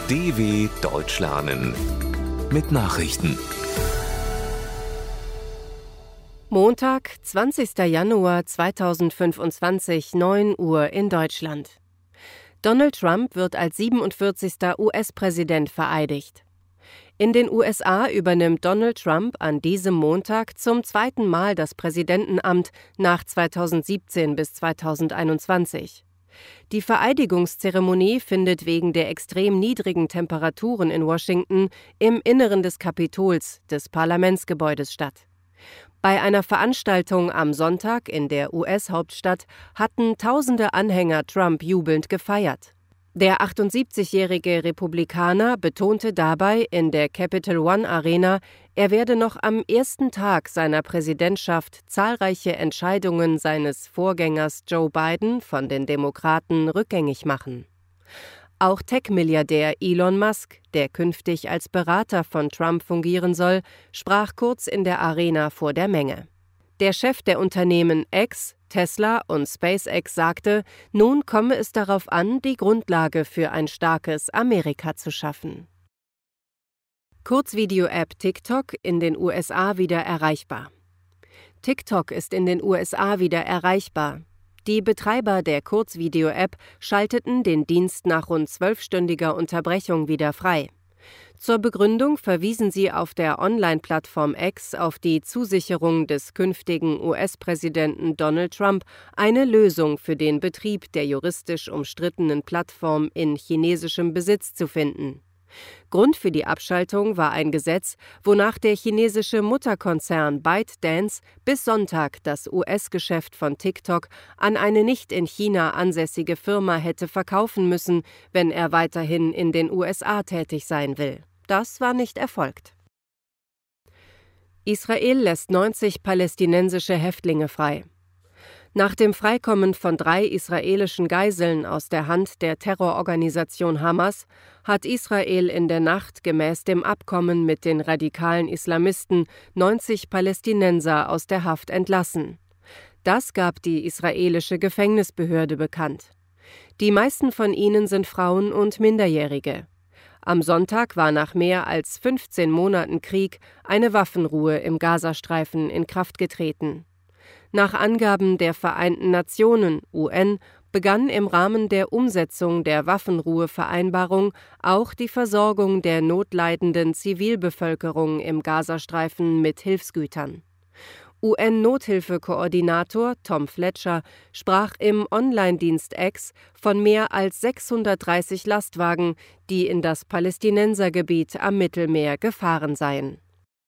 DW Deutsch lernen mit Nachrichten. Montag, 20. Januar 2025, 9 Uhr in Deutschland. Donald Trump wird als 47. US-Präsident vereidigt. In den USA übernimmt Donald Trump an diesem Montag zum zweiten Mal das Präsidentenamt nach 2017 bis 2021. Die Vereidigungszeremonie findet wegen der extrem niedrigen Temperaturen in Washington im Inneren des Kapitols, des Parlamentsgebäudes, statt. Bei einer Veranstaltung am Sonntag in der US-Hauptstadt hatten tausende Anhänger Trump jubelnd gefeiert. Der 78-jährige Republikaner betonte dabei in der Capital One Arena, er werde noch am ersten Tag seiner Präsidentschaft zahlreiche Entscheidungen seines Vorgängers Joe Biden von den Demokraten rückgängig machen. Auch Tech-Milliardär Elon Musk, der künftig als Berater von Trump fungieren soll, sprach kurz in der Arena vor der Menge. Der Chef der Unternehmen X, Tesla und SpaceX sagte, nun komme es darauf an, die Grundlage für ein starkes Amerika zu schaffen. Kurzvideo-App TikTok in den USA wieder erreichbar. TikTok ist in den USA wieder erreichbar. Die Betreiber der Kurzvideo-App schalteten den Dienst nach rund 12-stündiger Unterbrechung wieder frei. Zur Begründung verwiesen sie auf der Online-Plattform X auf die Zusicherung des künftigen US-Präsidenten Donald Trump, eine Lösung für den Betrieb der juristisch umstrittenen Plattform in chinesischem Besitz zu finden. Grund für die Abschaltung war ein Gesetz, wonach der chinesische Mutterkonzern ByteDance bis Sonntag das US-Geschäft von TikTok an eine nicht in China ansässige Firma hätte verkaufen müssen, wenn er weiterhin in den USA tätig sein will. Das war nicht erfolgt. Israel lässt 90 palästinensische Häftlinge frei. Nach dem Freikommen von 3 israelischen Geiseln aus der Hand der Terrororganisation Hamas hat Israel in der Nacht gemäß dem Abkommen mit den radikalen Islamisten 90 Palästinenser aus der Haft entlassen. Das gab die israelische Gefängnisbehörde bekannt. Die meisten von ihnen sind Frauen und Minderjährige. Am Sonntag war nach mehr als 15 Monaten Krieg eine Waffenruhe im Gazastreifen in Kraft getreten. Nach Angaben der Vereinten Nationen (UN) begann im Rahmen der Umsetzung der Waffenruhevereinbarung auch die Versorgung der notleidenden Zivilbevölkerung im Gazastreifen mit Hilfsgütern. UN-Nothilfekoordinator Tom Fletcher sprach im Online-Dienst X von mehr als 630 Lastwagen, die in das Palästinensergebiet am Mittelmeer gefahren seien.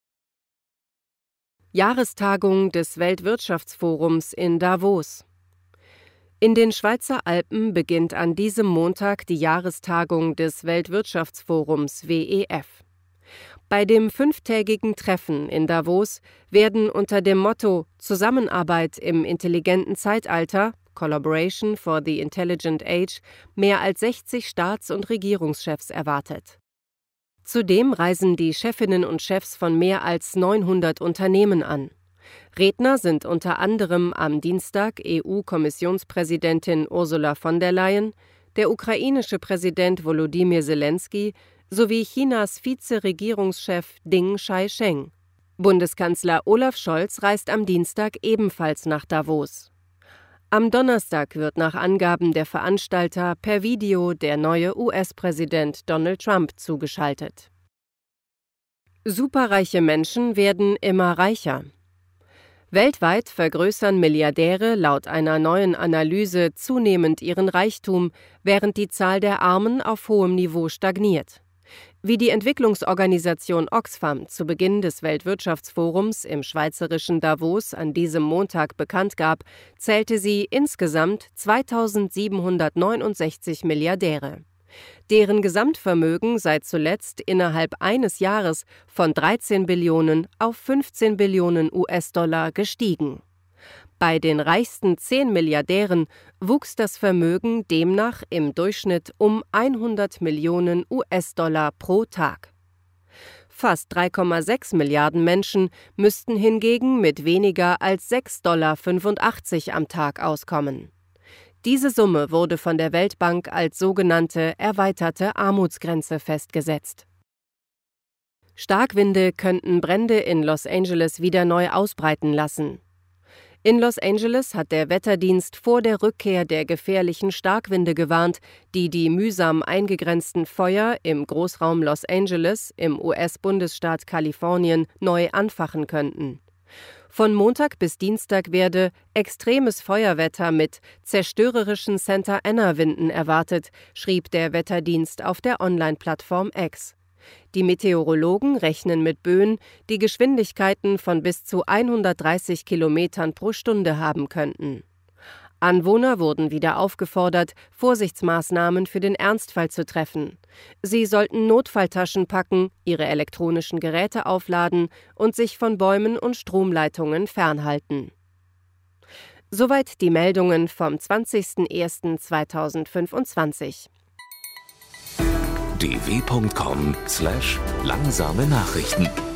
Jahrestagung des Weltwirtschaftsforums in Davos. In den Schweizer Alpen beginnt an diesem Montag die Jahrestagung des Weltwirtschaftsforums WEF. Bei dem 5-tägigen Treffen in Davos werden unter dem Motto Zusammenarbeit im intelligenten Zeitalter Collaboration for the Intelligent Age mehr als 60 Staats- und Regierungschefs erwartet. Zudem reisen die Chefinnen und Chefs von mehr als 900 Unternehmen an. Redner sind unter anderem am Dienstag EU-Kommissionspräsidentin Ursula von der Leyen, der ukrainische Präsident Volodymyr Zelensky sowie Chinas Vizeregierungschef Ding Xiaosheng. Bundeskanzler Olaf Scholz reist am Dienstag ebenfalls nach Davos. Am Donnerstag wird nach Angaben der Veranstalter per Video der neue US-Präsident Donald Trump zugeschaltet. Superreiche Menschen werden immer reicher. Weltweit vergrößern Milliardäre laut einer neuen Analyse zunehmend ihren Reichtum, während die Zahl der Armen auf hohem Niveau stagniert. Wie die Entwicklungsorganisation Oxfam zu Beginn des Weltwirtschaftsforums im schweizerischen Davos an diesem Montag bekannt gab, zählte sie insgesamt 2769 Milliardäre. Deren Gesamtvermögen sei zuletzt innerhalb eines Jahres von 13 Billionen auf 15 Billionen US-Dollar gestiegen. Bei den reichsten 10 Milliardären wuchs das Vermögen demnach im Durchschnitt um 100 Millionen US-Dollar pro Tag. Fast 3,6 Milliarden Menschen müssten hingegen mit weniger als 6,85 $ am Tag auskommen. Diese Summe wurde von der Weltbank als sogenannte erweiterte Armutsgrenze festgesetzt. Starkwinde könnten Brände in Los Angeles wieder neu ausbreiten lassen. In Los Angeles hat der Wetterdienst vor der Rückkehr der gefährlichen Starkwinde gewarnt, die mühsam eingegrenzten Feuer im Großraum Los Angeles im US-Bundesstaat Kalifornien neu anfachen könnten. Von Montag bis Dienstag werde extremes Feuerwetter mit zerstörerischen Santa-Ana-Winden erwartet, schrieb der Wetterdienst auf der Online-Plattform X. Die Meteorologen rechnen mit Böen, die Geschwindigkeiten von bis zu 130 Kilometern pro Stunde haben könnten. Anwohner wurden wieder aufgefordert, Vorsichtsmaßnahmen für den Ernstfall zu treffen. Sie sollten Notfalltaschen packen, ihre elektronischen Geräte aufladen und sich von Bäumen und Stromleitungen fernhalten. Soweit die Meldungen vom 20.01.2025. dw.com/langsame Nachrichten